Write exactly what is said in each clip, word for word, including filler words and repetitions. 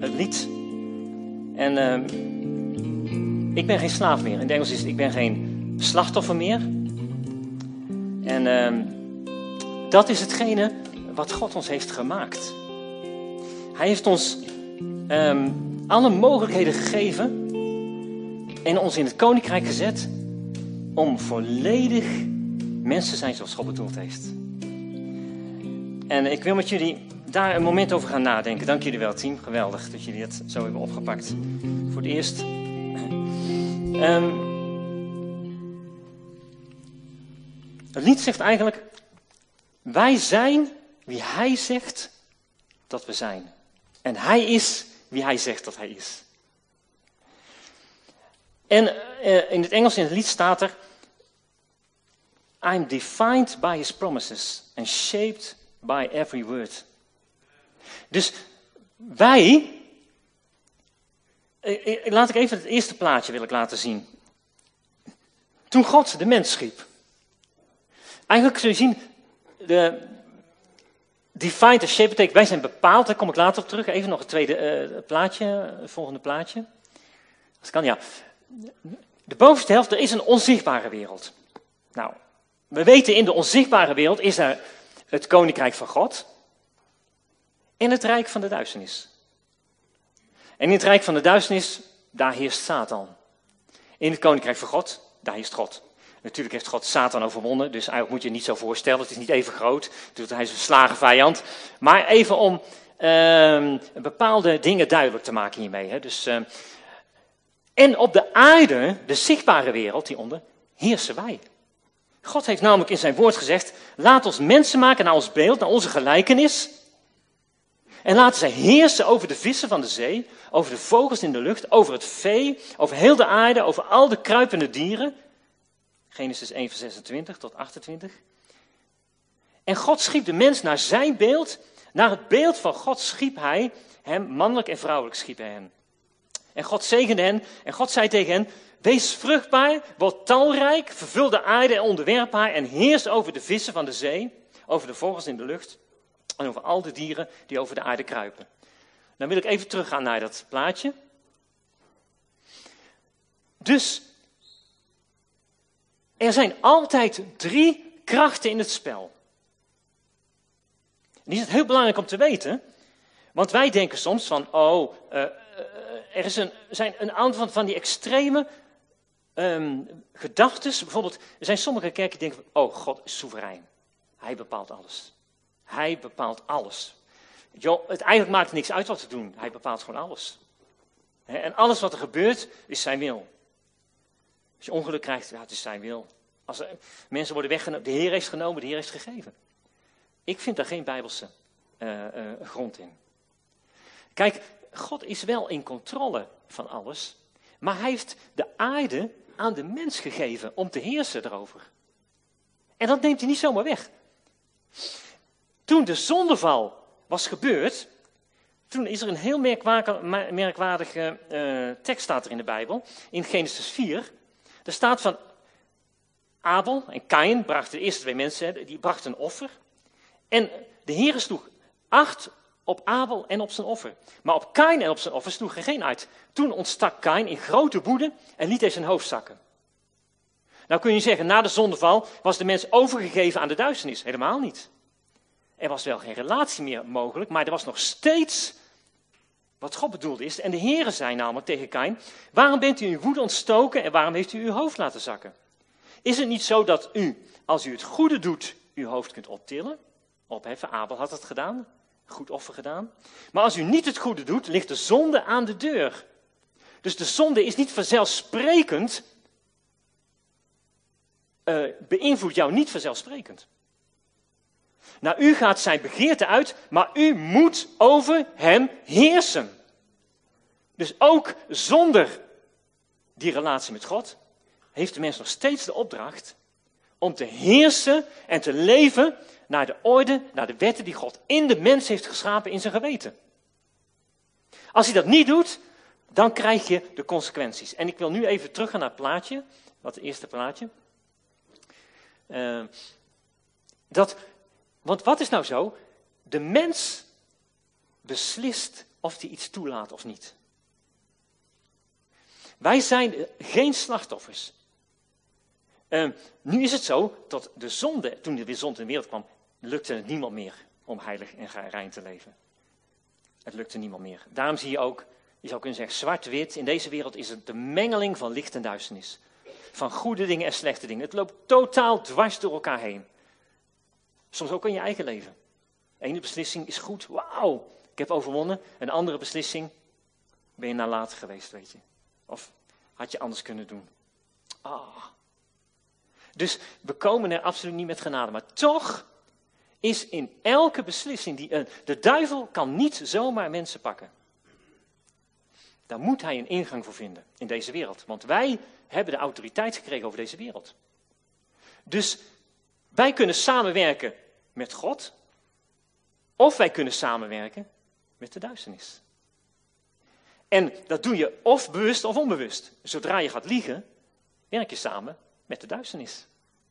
het lied. En uh, ik ben geen slaaf meer. In het Engels is het, ik ben geen slachtoffer meer. En uh, dat is hetgene wat God ons heeft gemaakt. Hij heeft ons um, alle mogelijkheden gegeven en ons in het koninkrijk gezet om volledig mensen te zijn zoals God bedoeld heeft. En ik wil met jullie daar een moment over gaan nadenken. Dank jullie wel, team. Geweldig dat jullie het zo hebben opgepakt. Voor het eerst. Um, het lied zegt eigenlijk: wij zijn wie hij zegt dat we zijn. En hij is wie hij zegt dat hij is. En uh, in het Engels in het lied staat er: I'm defined by his promises and shaped by every word. Dus wij, uh, laat ik even het eerste plaatje wil ik laten zien. Toen God de mens schiep. Eigenlijk kun je zien, de defined en shaped betekent wij zijn bepaald, daar kom ik later op terug. Even nog het tweede uh, plaatje, het volgende plaatje. Als kan, ja. De bovenste helft, er is een onzichtbare wereld. Nou, we weten in de onzichtbare wereld is er het koninkrijk van God en het rijk van de duisternis. En in het rijk van de duisternis, daar heerst Satan. In het koninkrijk van God, daar heerst God. Natuurlijk heeft God Satan overwonnen, dus eigenlijk moet je het niet zo voorstellen. Het is niet even groot, hij is een verslagen vijand. Maar even om uh, bepaalde dingen duidelijk te maken hiermee. Hè. Dus, uh, en op de aarde, de zichtbare wereld hieronder, heersen wij. God heeft namelijk in zijn woord gezegd: laat ons mensen maken naar ons beeld, naar onze gelijkenis. En laten zij heersen over de vissen van de zee, over de vogels in de lucht, over het vee, over heel de aarde, over al de kruipende dieren. Genesis één vers zesentwintig tot achtentwintig. En God schiep de mens naar zijn beeld. Naar het beeld van God schiep hij hem, mannelijk en vrouwelijk schiep hij hen. En God zegende hen en God zei tegen hen: wees vruchtbaar, word talrijk, vervul de aarde en onderwerp haar en heers over de vissen van de zee, over de vogels in de lucht en over al de dieren die over de aarde kruipen. Dan wil ik even teruggaan naar dat plaatje. Dus er zijn altijd drie krachten in het spel. En die is het heel belangrijk om te weten, want wij denken soms van, oh, uh, uh, er is een, zijn een aantal van, van die extreme um, gedachtes. Bijvoorbeeld, er zijn sommige kerken die denken van, oh, God is soeverein. Hij bepaalt alles. Hij bepaalt alles. Jo, het eigenlijk maakt niks uit wat we doen. Hij bepaalt gewoon alles. He, en alles wat er gebeurt, is zijn wil. Als je ongeluk krijgt, ja, het is zijn wil. Als er, mensen worden weggenomen, de Heer heeft genomen, de Heer heeft gegeven. Ik vind daar geen bijbelse uh, uh, grond in. Kijk, God is wel in controle van alles, maar hij heeft de aarde aan de mens gegeven om te heersen erover. En dat neemt hij niet zomaar weg. Toen de zondeval was gebeurd, toen is er een heel merkwaardige, merkwaardige uh, tekst staat er in de Bijbel, in Genesis vier. Er staat van Abel en Kaïn brachten, de eerste twee mensen, die brachten een offer. En de Heere sloeg acht op Abel en op zijn offer. Maar op Kaïn en op zijn offer sloeg er geen uit. Toen ontstak Kaïn in grote woede en liet hij zijn hoofd zakken. Nou kun je zeggen, na de zondeval was de mens overgegeven aan de duisternis. Helemaal niet. Er was wel geen relatie meer mogelijk, maar er was nog steeds wat God bedoelde is. En de Heere zei namelijk tegen Kaïn: waarom bent u in woede ontstoken en waarom heeft u uw hoofd laten zakken? Is het niet zo dat u, als u het goede doet, uw hoofd kunt optillen? Opheffen, Abel had het gedaan, goed offer gedaan. Maar als u niet het goede doet, ligt de zonde aan de deur. Dus de zonde is niet vanzelfsprekend, uh, beïnvloedt jou niet vanzelfsprekend. Naar u gaat zijn begeerte uit, maar u moet over hem heersen. Dus ook zonder die relatie met God heeft de mens nog steeds de opdracht om te heersen en te leven naar de orde, naar de wetten die God in de mens heeft geschapen in zijn geweten. Als hij dat niet doet, dan krijg je de consequenties. En ik wil nu even teruggaan naar het plaatje, wat het eerste plaatje. Uh, dat, want wat is nou zo? De mens beslist of hij iets toelaat of niet. Wij zijn geen slachtoffers. Uh, nu is het zo dat de zonde, toen er weer zonde in de wereld kwam, lukte het niemand meer om heilig en rein te leven. Het lukte niemand meer. Daarom zie je ook, je zou kunnen zeggen, zwart-wit. In deze wereld is het de mengeling van licht en duisternis. Van goede dingen en slechte dingen. Het loopt totaal dwars door elkaar heen. Soms ook in je eigen leven. De ene beslissing is goed, wauw, ik heb overwonnen. Een andere beslissing, ben je nalatig geweest, weet je. Of had je anders kunnen doen. Ah. Dus we komen er absoluut niet met genade. Maar toch is in elke beslissing, die, uh, de duivel kan niet zomaar mensen pakken. Daar moet hij een ingang voor vinden in deze wereld. Want wij hebben de autoriteit gekregen over deze wereld. Dus wij kunnen samenwerken met God. Of wij kunnen samenwerken met de duisternis. En dat doe je of bewust of onbewust. Zodra je gaat liegen, werk je samen met de duisternis.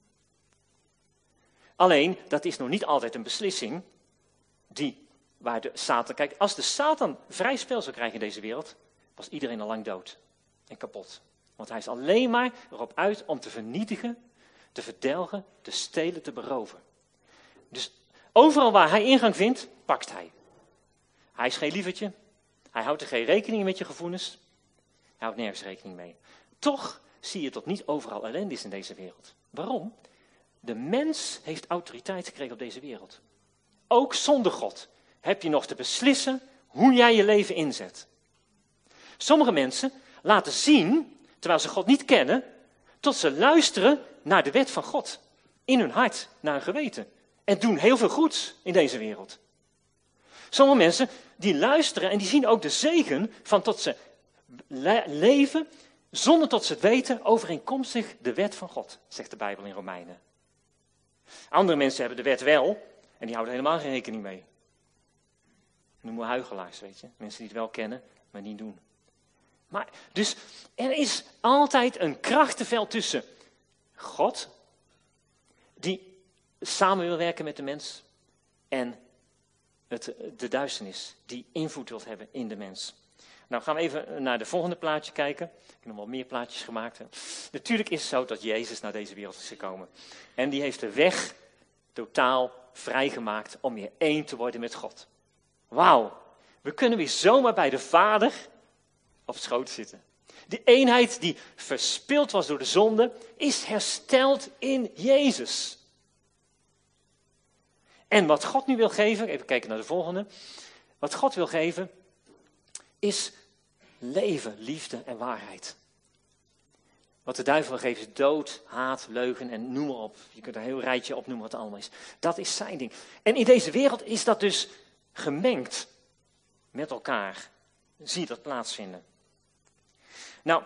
Alleen, dat is nog niet altijd een beslissing die, waar de Satan... Kijk, als de Satan vrij spel zou krijgen in deze wereld, was iedereen al lang dood en kapot. Want hij is alleen maar erop uit om te vernietigen, te verdelgen, te stelen, te beroven. Dus overal waar hij ingang vindt, pakt hij. Hij is geen lievertje. Hij houdt er geen rekening met je gevoelens. Hij houdt nergens rekening mee. Toch zie je dat niet overal ellende is in deze wereld. Waarom? De mens heeft autoriteit gekregen op deze wereld. Ook zonder God heb je nog te beslissen hoe jij je leven inzet. Sommige mensen laten zien, terwijl ze God niet kennen, tot ze luisteren naar de wet van God. In hun hart, naar hun geweten. En doen heel veel goeds in deze wereld. Sommige mensen die luisteren en die zien ook de zegen van tot ze le- leven zonder tot ze het weten overeenkomstig de wet van God, zegt de Bijbel in Romeinen. Andere mensen hebben de wet wel en die houden helemaal geen rekening mee. Noemen we huichelaars, weet je. Mensen die het wel kennen, maar niet doen. Maar, dus er is altijd een krachtenveld tussen God, die samen wil werken met de mens, en het, de duisternis, die invloed wil hebben in de mens. Nou gaan we even naar de volgende plaatje kijken. Ik heb nog wel meer plaatjes gemaakt. Hè. Natuurlijk is het zo dat Jezus naar deze wereld is gekomen. En die heeft de weg totaal vrijgemaakt om weer één te worden met God. Wauw, we kunnen weer zomaar bij de Vader op schoot zitten. Die eenheid die verspild was door de zonde, is hersteld in Jezus. En wat God nu wil geven, even kijken naar de volgende. Wat God wil geven, is leven, liefde en waarheid. Wat de duivel wil geven is dood, haat, leugen en noem maar op. Je kunt er een heel rijtje opnoemen wat het allemaal is. Dat is zijn ding. En in deze wereld is dat dus gemengd met elkaar. Zie je dat plaatsvinden. Nou,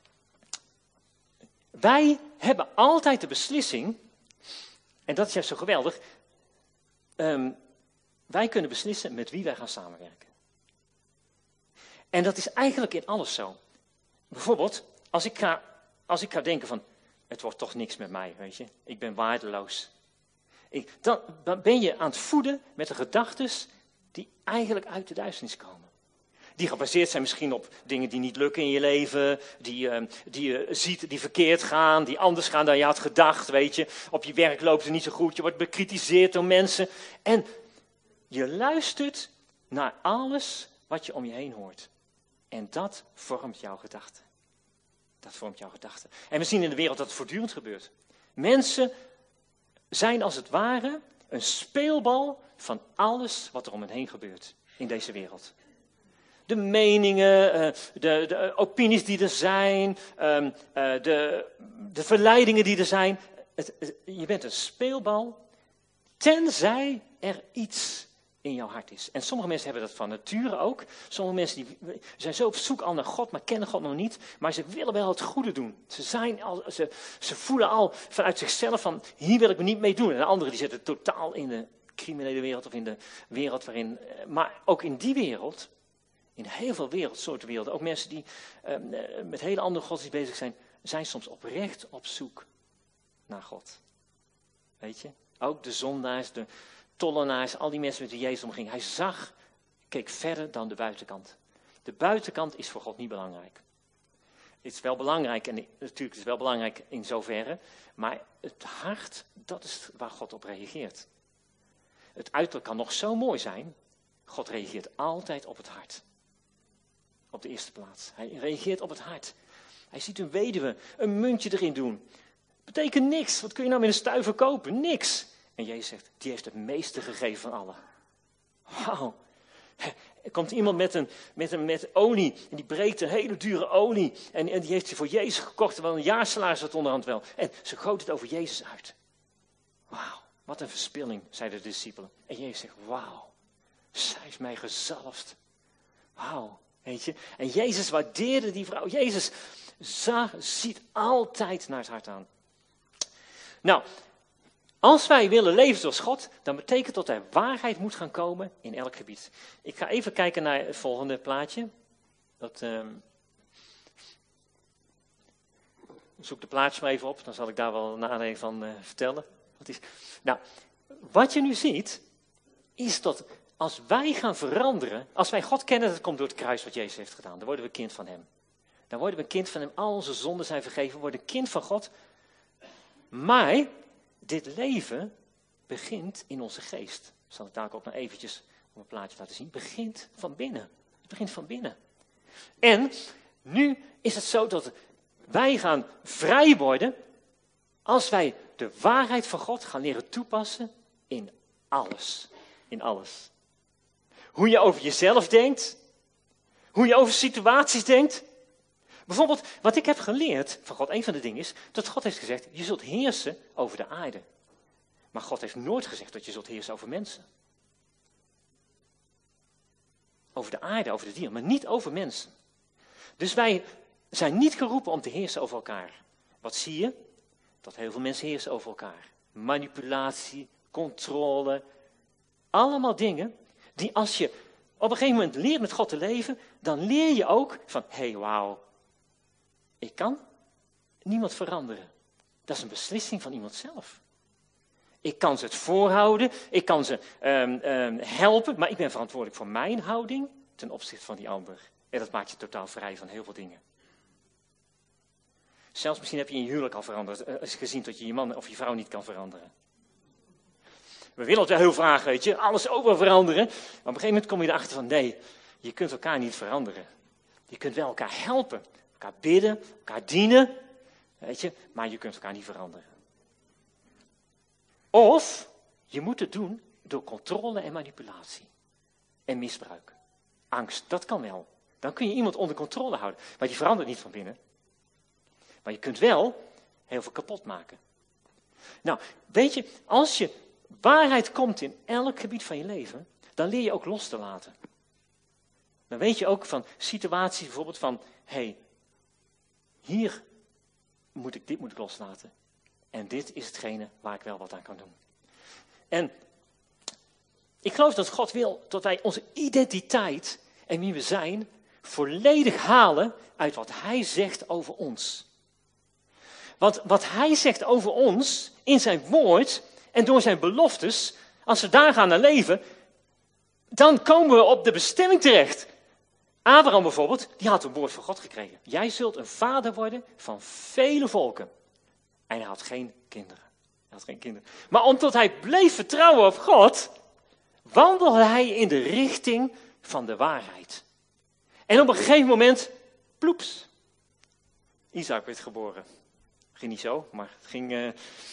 wij hebben altijd de beslissing, en dat is juist zo geweldig, um, wij kunnen beslissen met wie wij gaan samenwerken. En dat is eigenlijk in alles zo. Bijvoorbeeld, als ik ga, als ik ga denken van, het wordt toch niks met mij, weet je. Ik ben waardeloos. Ik, dan, dan ben je aan het voeden met de gedachtes die eigenlijk uit de duisternis komen. Die gebaseerd zijn misschien op dingen die niet lukken in je leven, die, uh, die je ziet die verkeerd gaan, die anders gaan dan je had gedacht, weet je. Op je werk loopt het niet zo goed, je wordt bekritiseerd door mensen. En je luistert naar alles wat je om je heen hoort. En dat vormt jouw gedachten. Dat vormt jouw gedachten. En we zien in de wereld dat het voortdurend gebeurt. Mensen zijn als het ware een speelbal van alles wat er om hen heen gebeurt in deze wereld. De meningen, de, de opinies die er zijn, de, de verleidingen die er zijn. Het, je bent een speelbal, tenzij er iets in jouw hart is. En sommige mensen hebben dat van nature ook. Sommige mensen die zijn zo op zoek al naar God, maar kennen God nog niet. Maar ze willen wel het goede doen. Ze, zijn al, ze, ze voelen al vanuit zichzelf van, hier wil ik me niet mee doen. En de anderen die zitten totaal in de criminele wereld of in de wereld waarin... Maar ook in die wereld, in heel veel wereldsoorten werelden, ook mensen die uh, met hele andere godsdienst bezig zijn, zijn soms oprecht op zoek naar God. Weet je? Ook de zondaars, de tollenaars, al die mensen met wie Jezus omging. Hij zag keek verder dan de buitenkant. De buitenkant is voor God niet belangrijk. Het is wel belangrijk, en natuurlijk is het wel belangrijk in zoverre, maar het hart, dat is waar God op reageert. Het uiterlijk kan nog zo mooi zijn, God reageert altijd op het hart. Op de eerste plaats. Hij reageert op het hart. Hij ziet een weduwe een muntje erin doen. Betekent niks. Wat kun je nou met een stuiver kopen? Niks. En Jezus zegt, die heeft het meeste gegeven van allen. Wauw. Er komt iemand met, een, met, een, met olie en die breekt een hele dure olie. En, en die heeft ze voor Jezus gekocht, terwijl een jaarsalaris zat onderhand wel. En ze goot het over Jezus uit. Wauw, wat een verspilling, zeiden de discipelen. En Jezus zegt, wauw, zij heeft mij gezalfd. Wauw, weet je. En Jezus waardeerde die vrouw. Jezus zag, ziet altijd naar het hart aan. Nou, als wij willen leven zoals God, dan betekent dat er waarheid moet gaan komen in elk gebied. Ik ga even kijken naar het volgende plaatje. Dat, um, zoek de plaatje maar even op, dan zal ik daar wel een aanleiding van uh, vertellen. Wat is, nou, wat je nu ziet, is dat als wij gaan veranderen, als wij God kennen, dat komt door het kruis wat Jezus heeft gedaan. Dan worden we kind van hem. Dan worden we een kind van hem, al onze zonden zijn vergeven, we worden een kind van God. Maar dit leven begint in onze geest. Zal ik daar ook nog eventjes op een plaatje laten zien. Het begint van binnen. Het begint van binnen. En nu is het zo dat wij gaan vrij worden als wij de waarheid van God gaan leren toepassen in alles. In alles. Hoe je over jezelf denkt. Hoe je over situaties denkt. Bijvoorbeeld, wat ik heb geleerd van God, een van de dingen is, dat God heeft gezegd, je zult heersen over de aarde. Maar God heeft nooit gezegd dat je zult heersen over mensen. Over de aarde, over de dieren, maar niet over mensen. Dus wij zijn niet geroepen om te heersen over elkaar. Wat zie je? Dat heel veel mensen heersen over elkaar. Manipulatie, controle, allemaal dingen die als je op een gegeven moment leert met God te leven, dan leer je ook van, hé, hey, wauw. Ik kan niemand veranderen. Dat is een beslissing van iemand zelf. Ik kan ze het voorhouden, ik kan ze um, um, helpen, maar ik ben verantwoordelijk voor mijn houding ten opzichte van die ander. En dat maakt je totaal vrij van heel veel dingen. Zelfs misschien heb je in je huwelijk al veranderd, uh, gezien dat je je man of je vrouw niet kan veranderen. We willen het wel heel graag, weet je, alles over veranderen. Maar op een gegeven moment kom je erachter van, nee, je kunt elkaar niet veranderen. Je kunt wel elkaar helpen. Elkaar bidden, elkaar dienen, weet je, maar je kunt elkaar niet veranderen. Of je moet het doen door controle en manipulatie. En misbruik. Angst, dat kan wel. Dan kun je iemand onder controle houden. Maar die verandert niet van binnen. Maar je kunt wel heel veel kapot maken. Nou, weet je, als je waarheid komt in elk gebied van je leven, dan leer je ook los te laten. Dan weet je ook van situaties bijvoorbeeld van, hé, hey, hier moet ik, dit moet ik loslaten. En dit is hetgene waar ik wel wat aan kan doen. En ik geloof dat God wil dat wij onze identiteit en wie we zijn volledig halen uit wat Hij zegt over ons. Want wat Hij zegt over ons in zijn woord en door zijn beloftes, als we daar gaan naar leven, dan komen we op de bestemming terecht. Abraham bijvoorbeeld, die had een woord van God gekregen. Jij zult een vader worden van vele volken. En hij had geen kinderen. Hij had geen kinderen. Maar omdat hij bleef vertrouwen op God, wandelde hij in de richting van de waarheid. En op een gegeven moment, ploeps, Isaac werd geboren. Ging niet zo, maar het ging... Uh...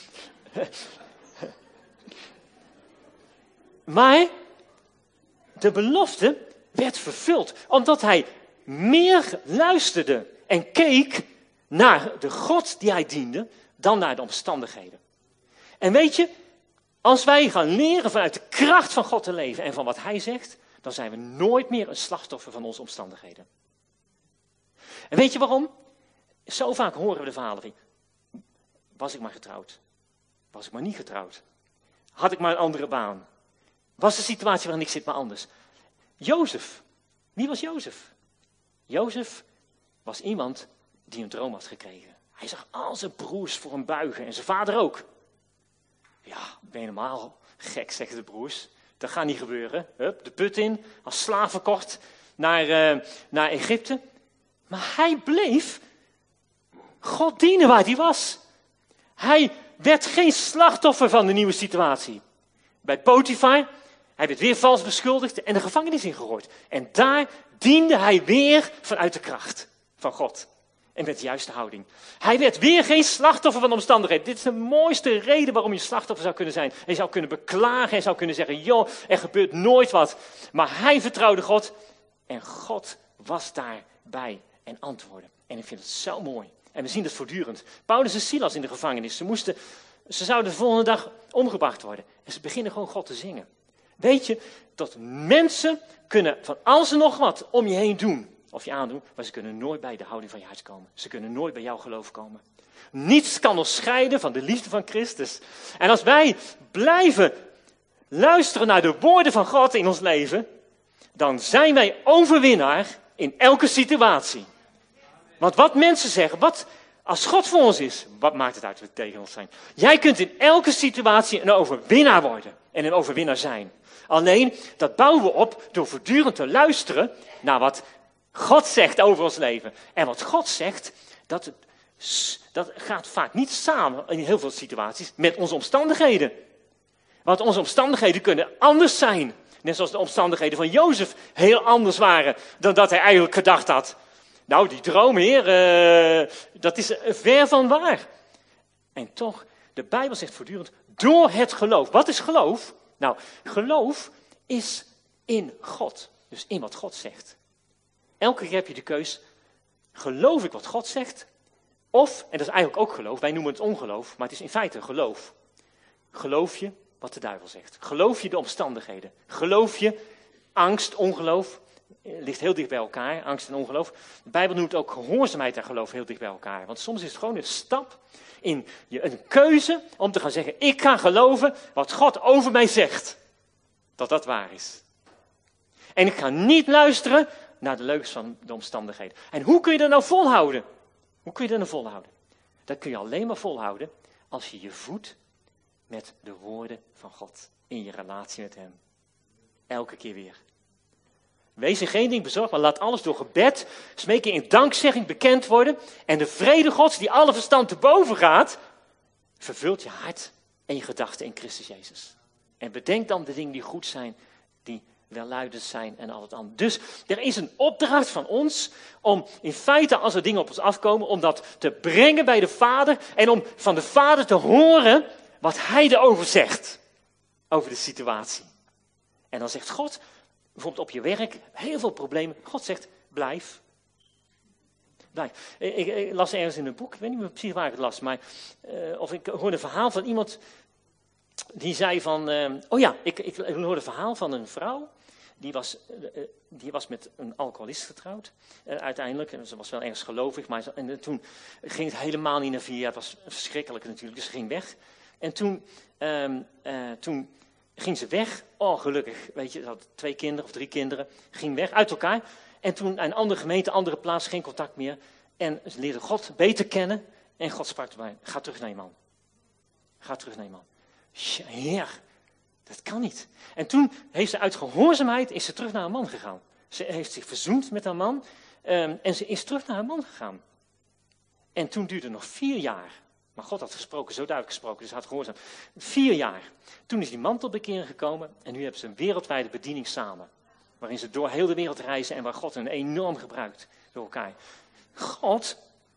maar de belofte werd vervuld, omdat hij meer luisterde en keek naar de God die hij diende, dan naar de omstandigheden. En weet je, als wij gaan leren vanuit de kracht van God te leven en van wat hij zegt, dan zijn we nooit meer een slachtoffer van onze omstandigheden. En weet je waarom? Zo vaak horen we de verhalen van, was ik maar getrouwd? Was ik maar niet getrouwd? Had ik maar een andere baan? Was de situatie waarin ik zit maar anders? Jozef. Wie was Jozef? Jozef was iemand die een droom had gekregen. Hij zag al zijn broers voor hem buigen en zijn vader ook. Ja, ben je normaal gek, zeggen de broers. Dat gaat niet gebeuren. Hup, de put in, als slaaf verkocht naar, uh, naar Egypte. Maar hij bleef God dienen waar hij was. Hij werd geen slachtoffer van de nieuwe situatie. Bij Potifar, hij werd weer vals beschuldigd en de gevangenis ingegooid. En daar diende hij weer vanuit de kracht van God. En met de juiste houding. Hij werd weer geen slachtoffer van de omstandigheden. Dit is de mooiste reden waarom je slachtoffer zou kunnen zijn. Hij zou kunnen beklagen, hij zou kunnen zeggen, joh, er gebeurt nooit wat. Maar hij vertrouwde God en God was daarbij en antwoordde. En ik vind het zo mooi. En we zien het voortdurend. Paulus en Silas in de gevangenis, ze, moesten, ze zouden de volgende dag omgebracht worden. En ze beginnen gewoon God te zingen. Weet je, dat mensen kunnen van alles en nog wat om je heen doen. Of je aandoen, maar ze kunnen nooit bij de houding van je hart komen. Ze kunnen nooit bij jouw geloof komen. Niets kan ons scheiden van de liefde van Christus. En als wij blijven luisteren naar de woorden van God in ons leven, dan zijn wij overwinnaar in elke situatie. Want wat mensen zeggen, wat, als God voor ons is, wat maakt het uit wat tegen ons zijn? Jij kunt in elke situatie een overwinnaar worden en een overwinnaar zijn. Alleen, dat bouwen we op door voortdurend te luisteren naar wat God zegt over ons leven. En wat God zegt, dat, dat gaat vaak niet samen in heel veel situaties met onze omstandigheden. Want onze omstandigheden kunnen anders zijn. Net zoals de omstandigheden van Jozef heel anders waren dan dat hij eigenlijk gedacht had. Nou, die droom, heer, uh, dat is ver van waar. En toch, de Bijbel zegt voortdurend, door het geloof. Wat is geloof? Nou, geloof is in God. Dus in wat God zegt. Elke keer heb je de keus, geloof ik wat God zegt? Of, en dat is eigenlijk ook geloof, wij noemen het ongeloof, maar het is in feite geloof. Geloof je wat de duivel zegt? Geloof je de omstandigheden? Geloof je angst, ongeloof? Ligt heel dicht bij elkaar, angst en ongeloof. De Bijbel noemt ook gehoorzaamheid en geloof heel dicht bij elkaar. Want soms is het gewoon een stap in je, een keuze om te gaan zeggen, ik ga geloven wat God over mij zegt. Dat dat waar is. En ik ga niet luisteren naar de leugens van de omstandigheden. En hoe kun je dat nou volhouden? Hoe kun je dat nou volhouden? Dat kun je alleen maar volhouden als je je voedt met de woorden van God. In je relatie met hem. Elke keer weer. Wees in geen ding bezorgd, maar laat alles door gebed, smeken in dankzegging bekend worden. En de vrede Gods, die alle verstand te boven gaat, vervult je hart en je gedachten in Christus Jezus. En bedenk dan de dingen die goed zijn, die welluidend zijn en al het andere. Dus er is een opdracht van ons om in feite, als er dingen op ons afkomen, om dat te brengen bij de Vader en om van de Vader te horen wat Hij erover zegt. Over de situatie. En dan zegt God, bijvoorbeeld op je werk, heel veel problemen. God zegt, blijf. Blijf. Ik, ik, ik las ergens in een boek, ik weet niet meer precies waar ik het las, maar uh, of ik hoorde een verhaal van iemand die zei van, uh, oh ja, ik, ik, ik hoorde een verhaal van een vrouw, die was, uh, die was met een alcoholist getrouwd, uh, uiteindelijk, en ze was wel ergens gelovig, maar en, uh, toen ging het helemaal niet naar vier jaar, het was verschrikkelijk natuurlijk, dus ze ging weg. En toen, uh, uh, toen ging ze weg, oh gelukkig, weet je, ze had twee kinderen of drie kinderen, ging weg, uit elkaar. En toen een andere gemeente, andere plaats, geen contact meer. En ze leerde God beter kennen. En God sprak erbij, ga terug naar je man. Ga terug naar je man. Heer, dat kan niet. En toen heeft ze uit gehoorzaamheid, is ze terug naar haar man gegaan. Ze heeft zich verzoend met haar man. Um, en ze is terug naar haar man gegaan. En toen duurde het nog vier jaar. Maar God had gesproken, zo duidelijk gesproken, dus hij had gehoorzaam. Vier jaar. Toen is die man tot bekering gekomen. En nu hebben ze een wereldwijde bediening samen. Waarin ze door heel de wereld reizen en waar God hen enorm gebruikt door elkaar. God,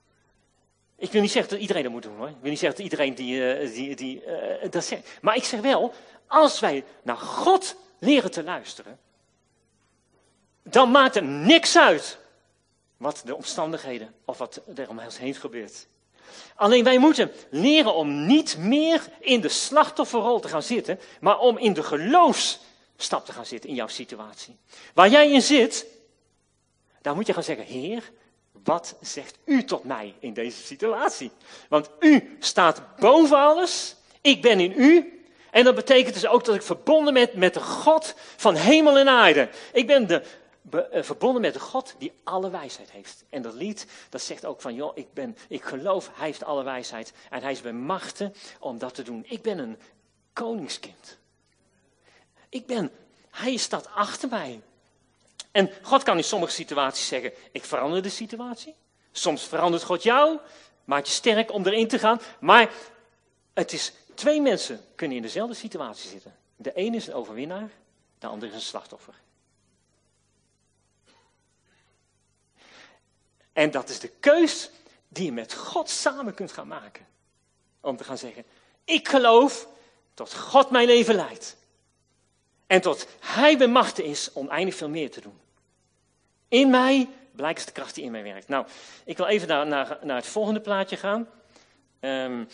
ik wil niet zeggen dat iedereen dat moet doen hoor. Ik wil niet zeggen dat iedereen die, uh, die, die uh, dat zegt. Maar ik zeg wel, als wij naar God leren te luisteren, dan maakt het niks uit wat de omstandigheden of wat er om ons heen gebeurt. Alleen wij moeten leren om niet meer in de slachtofferrol te gaan zitten, maar om in de geloofsstap te gaan zitten in jouw situatie. Waar jij in zit, daar moet je gaan zeggen, Heer, wat zegt u tot mij in deze situatie? Want u staat boven alles, ik ben in u. En dat betekent dus ook dat ik verbonden ben met de God van hemel en aarde. Ik ben de, be, uh, verbonden met de God die alle wijsheid heeft. En dat lied, dat zegt ook van, joh, ik, ben, ik geloof, hij heeft alle wijsheid. En hij is bij machten om dat te doen. Ik ben een koningskind. Ik ben, hij staat achter mij. En God kan in sommige situaties zeggen, ik verander de situatie. Soms verandert God jou, maakt je sterk om erin te gaan. Maar het is, twee mensen kunnen in dezelfde situatie zitten. De ene is een overwinnaar, de andere is een slachtoffer. En dat is de keus die je met God samen kunt gaan maken. Om te gaan zeggen, ik geloof dat God mijn leven leidt. En dat hij bij machten is om eindig veel meer te doen. In mij blijkt de kracht die in mij werkt. Nou, ik wil even naar, naar, naar het volgende plaatje gaan. Um,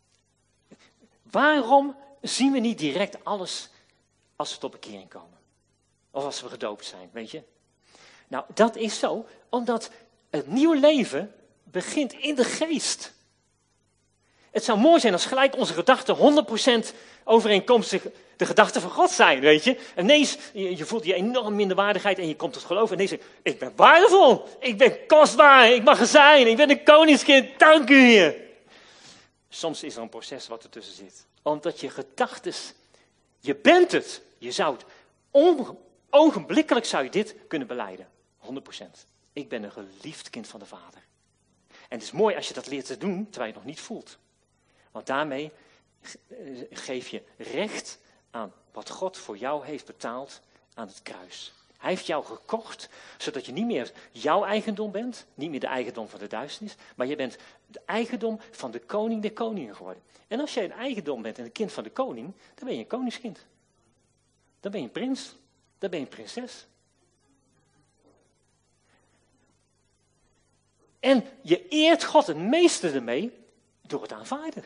waarom zien we niet direct alles als we tot bekering komen? Of als we gedoopt zijn, weet je? Nou, dat is zo, omdat het nieuwe leven begint in de geest. Het zou mooi zijn als gelijk onze gedachten honderd procent overeenkomstig de gedachten van God zijn, weet je. En ineens, je, je voelt die enorme minderwaardigheid en je komt tot geloof. En ineens zeg je, ik ben waardevol, ik ben kostbaar, ik mag er zijn, ik ben een koningskind, dank u Heer. Soms is er een proces wat ertussen zit. Omdat je gedachten, je bent het, je zou het, on, ogenblikkelijk zou je dit kunnen belijden. honderd procent. Ik ben een geliefd kind van de Vader. En het is mooi als je dat leert te doen, terwijl je het nog niet voelt. Want daarmee geef je recht aan wat God voor jou heeft betaald aan het kruis. Hij heeft jou gekocht, zodat je niet meer jouw eigendom bent, niet meer de eigendom van de duisternis, maar je bent de eigendom van de koning der koningen geworden. En als jij een eigendom bent en een kind van de koning, dan ben je een koningskind. Dan ben je een prins, dan ben je een prinses. En je eert God het meeste ermee door het aanvaarden.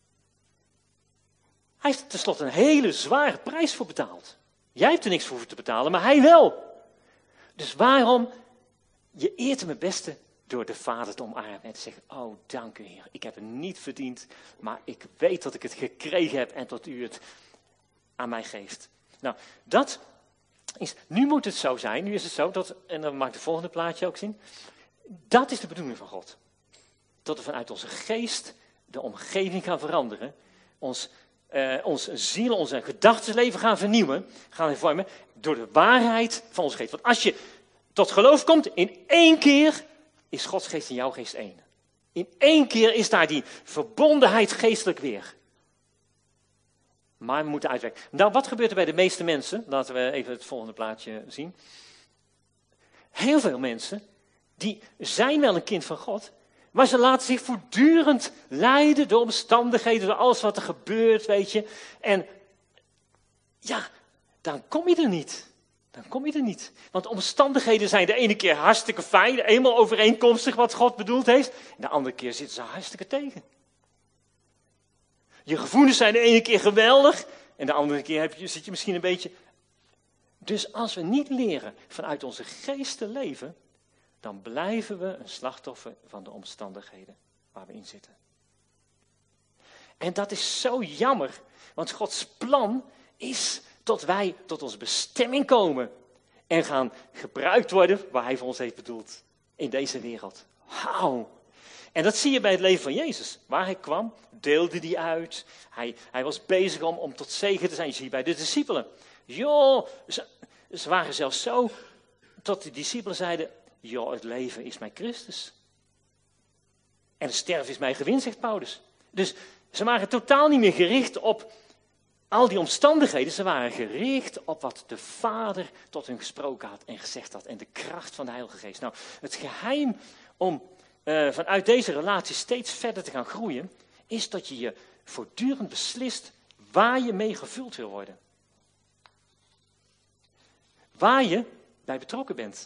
Hij heeft er tenslotte een hele zware prijs voor betaald. Jij hebt er niks voor hoeven te betalen, maar hij wel. Dus waarom? Je eert hem het beste door de Vader te omarmen en te zeggen, oh dank u Heer, ik heb het niet verdiend, maar ik weet dat ik het gekregen heb en dat u het aan mij geeft. Nou, dat is, nu moet het zo zijn, nu is het zo, dat, en dan mag ik de volgende plaatje ook zien, dat is de bedoeling van God. Dat we vanuit onze geest de omgeving gaan veranderen, ons Uh, ons ziel, onze gedachtenleven gaan vernieuwen, gaan hervormen, door de waarheid van onze geest. Want als je tot geloof komt, in één keer is Gods geest en jouw geest één. In één keer is daar die verbondenheid geestelijk weer. Maar we moeten uitwerken. Nou, wat gebeurt er bij de meeste mensen? Laten we even het volgende plaatje zien. Heel veel mensen, die zijn wel een kind van God, maar ze laten zich voortdurend leiden door omstandigheden, door alles wat er gebeurt, weet je. En ja, dan kom je er niet. Dan kom je er niet. Want omstandigheden zijn de ene keer hartstikke fijn, eenmaal overeenkomstig wat God bedoeld heeft. En de andere keer zitten ze hartstikke tegen. Je gevoelens zijn de ene keer geweldig en de andere keer heb je, zit je misschien een beetje. Dus als we niet leren vanuit onze geest te leven, dan blijven we een slachtoffer van de omstandigheden waar we in zitten. En dat is zo jammer, want Gods plan is dat wij tot onze bestemming komen en gaan gebruikt worden waar Hij voor ons heeft bedoeld in deze wereld. Wauw! En dat zie je bij het leven van Jezus. Waar Hij kwam, deelde Hij uit. Hij, hij was bezig om, om tot zegen te zijn. Je ziet bij de discipelen. Joh, ze, ze waren zelfs zo tot de discipelen zeiden, joh, het leven is mijn Christus. En het sterven is mijn gewin, zegt Paulus. Dus ze waren totaal niet meer gericht op al die omstandigheden. Ze waren gericht op wat de Vader tot hun gesproken had en gezegd had. En de kracht van de Heilige Geest. Nou, het geheim om uh, vanuit deze relatie steeds verder te gaan groeien, is dat je je voortdurend beslist waar je mee gevuld wil worden. Waar je bij betrokken bent.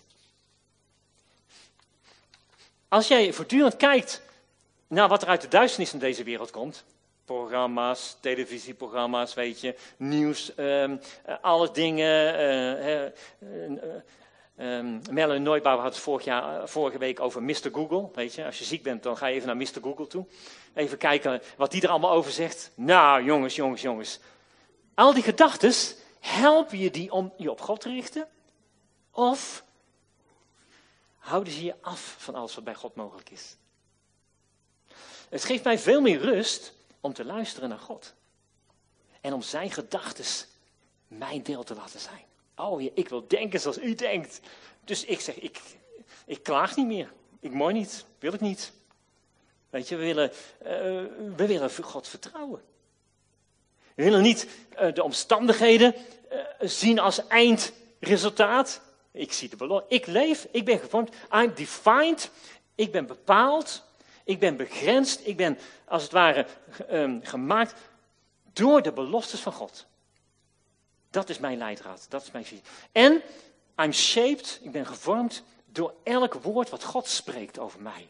Als jij voortdurend kijkt naar wat er uit de duisternis in deze wereld komt, programma's, televisieprogramma's, weet je, nieuws, um, uh, alle dingen. Uh, uh, uh, um, Melanie Neubauer had het vorig jaar, uh, vorige week over mister Google, weet je. Als je ziek bent, dan ga je even naar mister Google toe. Even kijken wat die er allemaal over zegt. Nou, jongens, jongens, jongens. Al die gedachten, helpen je die om je op God te richten? Of houden ze je af van alles wat bij God mogelijk is? Het geeft mij veel meer rust om te luisteren naar God. En om zijn gedachten mijn deel te laten zijn. Oh ja, ik wil denken zoals u denkt. Dus ik zeg, ik, ik klaag niet meer. Ik mooi niet, wil ik niet. Weet je, we willen, uh, we willen God vertrouwen. We willen niet uh, de omstandigheden uh, zien als eindresultaat. Ik zie de belofte. Ik leef, ik ben gevormd. I'm defined. Ik ben bepaald. Ik ben begrensd. Ik ben, als het ware, um, gemaakt door de beloftes van God. Dat is mijn leidraad. Dat is mijn visie. En I'm shaped. Ik ben gevormd door elk woord wat God spreekt over mij.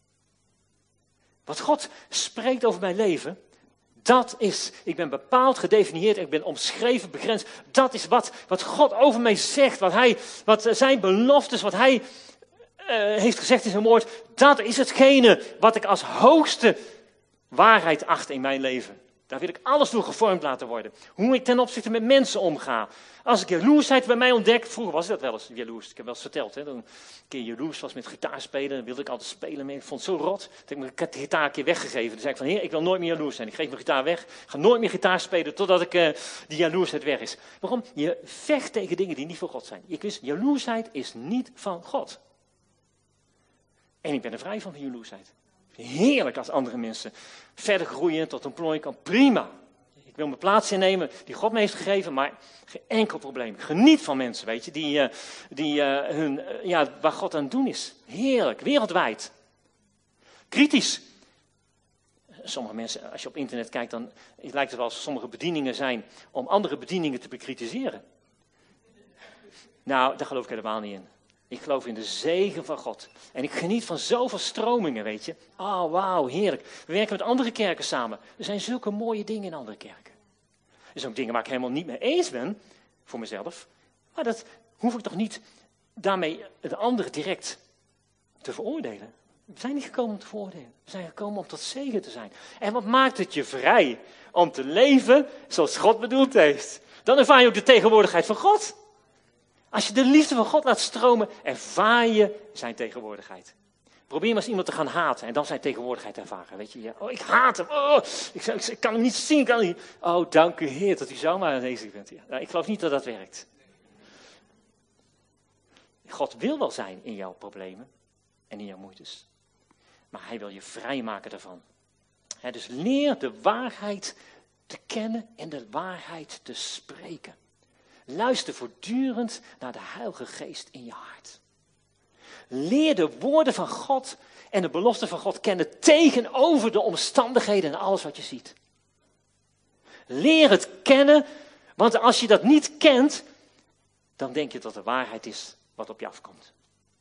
Wat God spreekt over mijn leven, dat is, ik ben bepaald, gedefinieerd, ik ben omschreven, begrensd. Dat is wat, wat God over mij zegt, wat, hij, wat zijn beloftes, wat hij uh, heeft gezegd in zijn woord. Dat is hetgene wat ik als hoogste waarheid acht in mijn leven. Daar wil ik alles door gevormd laten worden. Hoe ik ten opzichte met mensen omga. Als ik jaloersheid bij mij ontdek, vroeger was ik dat wel eens jaloers, ik heb wel eens verteld. Hè, dat ik een keer jaloers was met gitaar spelen, dan wilde ik altijd spelen mee. Ik vond het zo rot, dat ik mijn gitaar een keer weggegeven. Dan zei ik van, heer, ik wil nooit meer jaloers zijn. Ik geef mijn gitaar weg, ga nooit meer gitaar spelen totdat ik, uh, die jaloersheid weg is. Waarom? Je vecht tegen dingen die niet van God zijn. Je wist, jaloersheid is niet van God. En ik ben er vrij van, van jaloersheid. Heerlijk als andere mensen verder groeien tot een plooi kan. Prima. Ik wil mijn plaats innemen die God me heeft gegeven, maar geen enkel probleem. Geniet van mensen, weet je, die, uh, die uh, hun, uh, ja, waar God aan het doen is. Heerlijk, wereldwijd. Kritisch. Sommige mensen, als je op internet kijkt, dan lijkt het wel alsof sommige bedieningen zijn om andere bedieningen te bekritiseren. Nou, daar geloof ik helemaal niet in. Ik geloof in de zegen van God. En ik geniet van zoveel stromingen, weet je. Oh, wauw, heerlijk. We werken met andere kerken samen. Er zijn zulke mooie dingen in andere kerken. Er zijn ook dingen waar ik helemaal niet mee eens ben, voor mezelf. Maar dat hoef ik toch niet daarmee de anderen direct te veroordelen. We zijn niet gekomen om te veroordelen. We zijn gekomen om tot zegen te zijn. En wat maakt het je vrij om te leven zoals God bedoeld heeft? Dan ervaar je ook de tegenwoordigheid van God. Als je de liefde van God laat stromen, ervaar je zijn tegenwoordigheid. Probeer maar eens iemand te gaan haten en dan zijn tegenwoordigheid ervaren. Weet je, ja, oh, ik haat hem. Oh, ik, ik, ik kan hem niet zien. Kan niet. Oh, dank u Heer dat u zomaar aanwezig bent. Ja, nou, ik geloof niet dat dat werkt. God wil wel zijn in jouw problemen en in jouw moeites. Maar hij wil je vrijmaken daarvan. He, dus leer de waarheid te kennen en de waarheid te spreken. Luister voortdurend naar de Heilige Geest in je hart. Leer de woorden van God en de beloften van God kennen tegenover de omstandigheden en alles wat je ziet. Leer het kennen, want als je dat niet kent, dan denk je dat de waarheid is wat op je afkomt.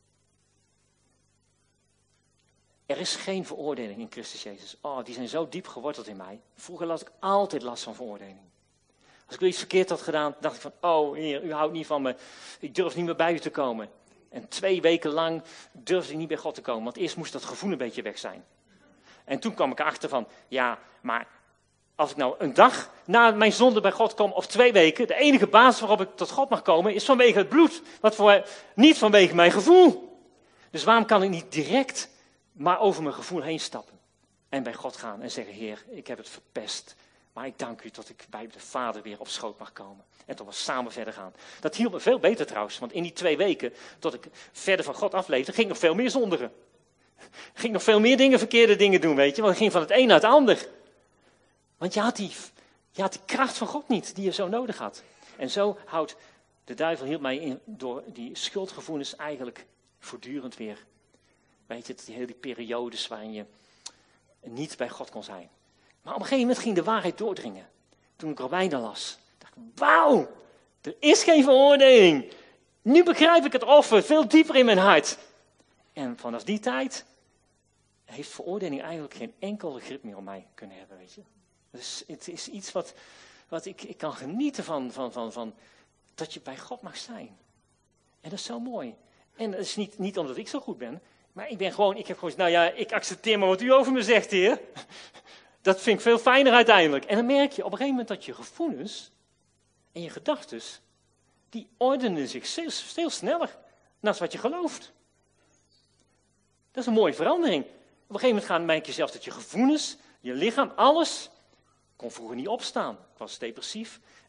Er is geen veroordeling in Christus Jezus. Oh, die zijn zo diep geworteld in mij. Vroeger had ik altijd last van veroordeling. Als ik iets verkeerd had gedaan, dacht ik van, oh Heer, u houdt niet van me. Ik durf niet meer bij u te komen. En twee weken lang durfde ik niet bij God te komen, want eerst moest dat gevoel een beetje weg zijn. En toen kwam ik erachter van, ja, maar als ik nou een dag na mijn zonde bij God kom, of twee weken, de enige basis waarop ik tot God mag komen, is vanwege het bloed. Wat voor, niet vanwege mijn gevoel. Dus waarom kan ik niet direct, maar over mijn gevoel heen stappen? En bij God gaan en zeggen, Heer, ik heb het verpest. Maar ik dank u dat ik bij de Vader weer op schoot mag komen. En dat we samen verder gaan. Dat hielp me veel beter trouwens. Want in die twee weken, tot ik verder van God afleefde, ging ik nog veel meer zondigen. Ging nog veel meer dingen, verkeerde dingen doen, weet je. Want ik ging van het een naar het ander. Want je had die, je had die kracht van God niet, die je zo nodig had. En zo houdt de duivel hielp mij in, door die schuldgevoelens eigenlijk voortdurend weer. Weet je, die hele die periodes waarin je niet bij God kon zijn. Maar op een gegeven moment ging de waarheid doordringen. Toen ik Romeinen las, dacht ik, wauw, er is geen veroordeling. Nu begrijp ik het offer veel dieper in mijn hart. En vanaf die tijd heeft veroordeling eigenlijk geen enkele grip meer op mij kunnen hebben, weet je. Dus het is iets wat, wat ik, ik kan genieten van, van, van, van, dat je bij God mag zijn. En dat is zo mooi. En dat is niet, niet omdat ik zo goed ben, maar ik ben gewoon, ik heb gewoon, nou ja, ik accepteer maar wat u over me zegt, Heer. Dat vind ik veel fijner uiteindelijk. En dan merk je op een gegeven moment dat je gevoelens en je gedachten, die ordenen zich veel, veel sneller naast wat je gelooft. Dat is een mooie verandering. Op een gegeven moment gaan merk je zelfs dat je gevoelens, je lichaam, alles, kon vroeger niet opstaan. Ik was depressief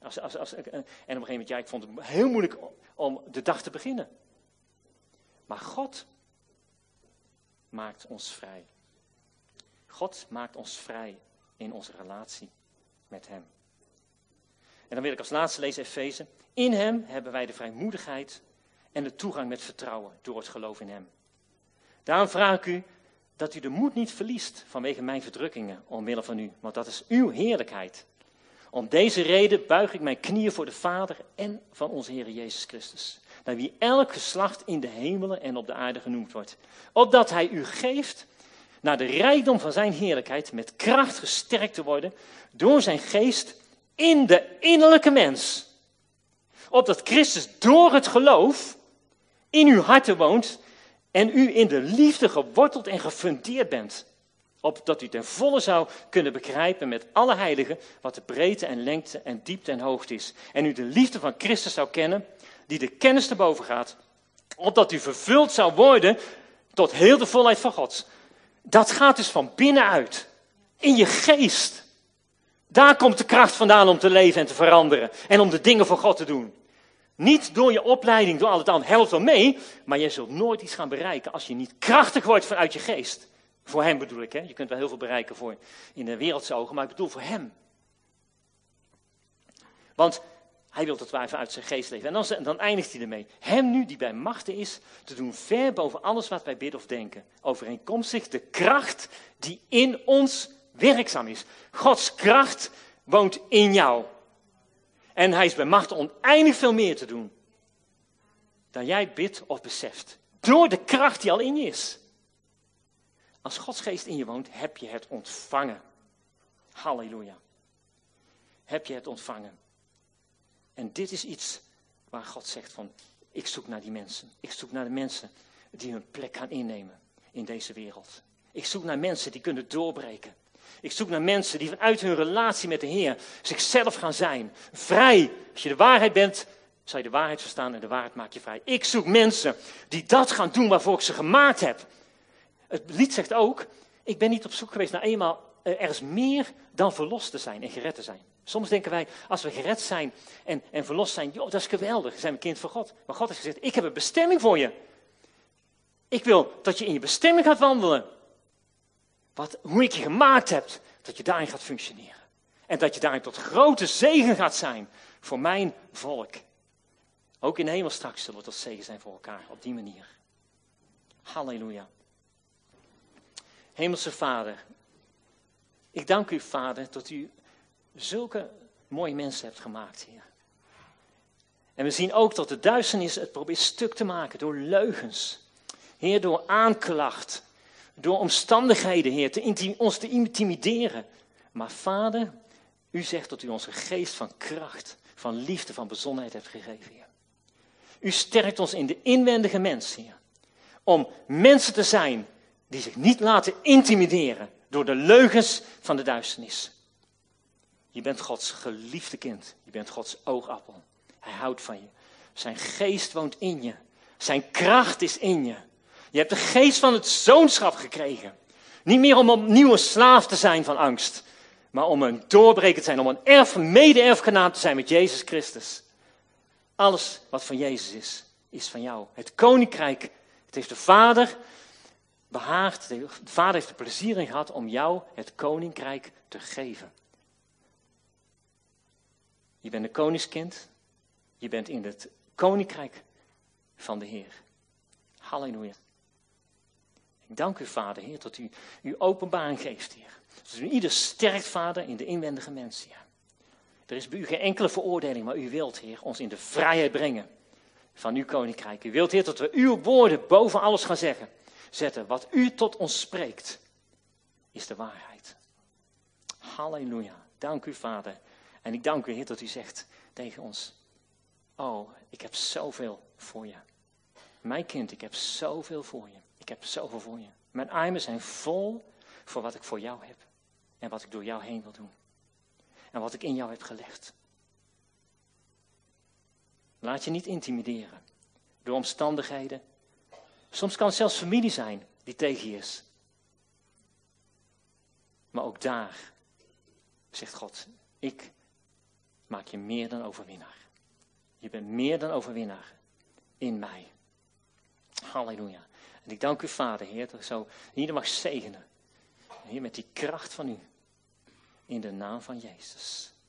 Als, als, als, en op een gegeven moment, ja, ik vond het heel moeilijk om de dag te beginnen. Maar God maakt ons vrij. God maakt ons vrij in onze relatie met hem. En dan wil ik als laatste lezen Efeze. In hem hebben wij de vrijmoedigheid en de toegang met vertrouwen door het geloof in hem. Daarom vraag ik u dat u de moed niet verliest vanwege mijn verdrukkingen omwille van u, want dat is uw heerlijkheid. Om deze reden buig ik mijn knieën voor de Vader en van onze Heer Jezus Christus, naar wie elk geslacht in de hemelen en op de aarde genoemd wordt, opdat hij u geeft naar de rijkdom van zijn heerlijkheid met kracht gesterkt te worden door zijn geest in de innerlijke mens. Opdat Christus door het geloof in uw harten woont en u in de liefde geworteld en gefundeerd bent. Opdat u ten volle zou kunnen begrijpen met alle heiligen wat de breedte en lengte en diepte en hoogte is. En u de liefde van Christus zou kennen, die de kennis te boven gaat. Opdat u vervuld zou worden tot heel de volheid van God. Dat gaat dus van binnenuit. In je geest. Daar komt de kracht vandaan om te leven en te veranderen. En om de dingen voor God te doen. Niet door je opleiding, door al het andere. Helpt wel mee, maar je zult nooit iets gaan bereiken als je niet krachtig wordt vanuit je geest. Voor hem bedoel ik, hè. Je kunt wel heel veel bereiken voor in de wereldse ogen, maar ik bedoel voor hem. Want hij wil dat wij vanuit zijn geest leven. En dan, dan eindigt hij ermee. Hem nu die bij machten is, te doen ver boven alles wat wij bidden of denken. Overeenkomstig de kracht die in ons werkzaam is. Gods kracht woont in jou. En hij is bij machten oneindig veel meer te doen dan jij bidt of beseft. Door de kracht die al in je is. Als Gods geest in je woont, heb je het ontvangen. Halleluja. Heb je het ontvangen. En dit is iets waar God zegt van, ik zoek naar die mensen. Ik zoek naar de mensen die hun plek gaan innemen in deze wereld. Ik zoek naar mensen die kunnen doorbreken. Ik zoek naar mensen die vanuit hun relatie met de Heer zichzelf gaan zijn. Vrij. Als je de waarheid bent, zal je de waarheid verstaan en de waarheid maakt je vrij. Ik zoek mensen die dat gaan doen waarvoor ik ze gemaakt heb. Het lied zegt ook, ik ben niet op zoek geweest naar eenmaal, er is meer dan verlost te zijn en gered te zijn. Soms denken wij, als we gered zijn en, en verlost zijn, joh, dat is geweldig, dan zijn we kind van God. Maar God heeft gezegd, ik heb een bestemming voor je. Ik wil dat je in je bestemming gaat wandelen. Wat, hoe ik je gemaakt heb, dat je daarin gaat functioneren. En dat je daarin tot grote zegen gaat zijn voor mijn volk. Ook in de hemel straks zullen we tot zegen zijn voor elkaar, op die manier. Halleluja. Hemelse Vader, ik dank u, Vader, dat u zulke mooie mensen hebt gemaakt, Heer. En we zien ook dat de duisternis het probeert stuk te maken door leugens. Heer, door aanklacht, door omstandigheden, Heer, te intim- ons te intimideren. Maar Vader, u zegt dat u ons een geest van kracht, van liefde, van bezonnenheid hebt gegeven, Heer. U sterkt ons in de inwendige mens, Heer. Om mensen te zijn die zich niet laten intimideren door de leugens van de duisternis. Je bent Gods geliefde kind. Je bent Gods oogappel. Hij houdt van je. Zijn geest woont in je. Zijn kracht is in je. Je hebt de geest van het zoonschap gekregen. Niet meer om opnieuw een slaaf te zijn van angst. Maar om een doorbreker te zijn. Om een erf, mede-erfgenaam te zijn met Jezus Christus. Alles wat van Jezus is, is van jou. Het koninkrijk, het heeft de Vader behaagd. De Vader heeft er plezier in gehad om jou het koninkrijk te geven. Je bent een koningskind. Je bent in het koninkrijk van de Heer. Halleluja. Ik dank u, Vader, Heer, dat u uw openbaring geeft, Heer. Dat u ieder sterkt, Vader, in de inwendige mens, Heer. Er is bij u geen enkele veroordeling, maar u wilt, Heer, ons in de vrijheid brengen van uw koninkrijk. U wilt, Heer, dat we uw woorden boven alles gaan zeggen. Zetten. Wat u tot ons spreekt, is de waarheid. Halleluja. Dank u, Vader. En ik dank u, Heer, dat u zegt tegen ons. Oh, ik heb zoveel voor je. Mijn kind, ik heb zoveel voor je. Ik heb zoveel voor je. Mijn armen zijn vol voor wat ik voor jou heb. En wat ik door jou heen wil doen. En wat ik in jou heb gelegd. Laat je niet intimideren. Door omstandigheden. Soms kan het zelfs familie zijn die tegen je is. Maar ook daar zegt God, ik maak je meer dan overwinnaar. Je bent meer dan overwinnaar in mij. Halleluja. En ik dank u, Vader, Heer, dat ik zo hier mag zegenen. Heer, met die kracht van u. In de naam van Jezus.